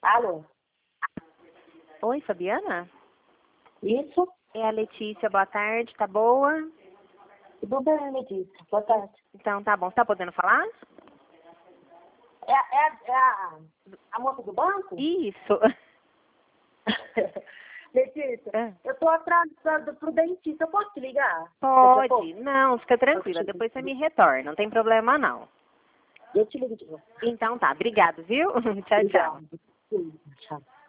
Alô? Oi, Fabiana? Isso? É a Letícia, boa tarde, tá boa? Tudo bem, Letícia. Boa tarde. Então tá bom, você tá podendo falar? É a moça do banco? Isso. Letícia, É. eu tô atrasada pro dentista. Eu posso te ligar? Daqui a pouco? Pode, não, fica tranquila, depois você me retorna, não tem problema não. Eu te ligo de novo. Então tá, obrigado, viu? Tchau, tchau. Obrigada. Sim, tchau.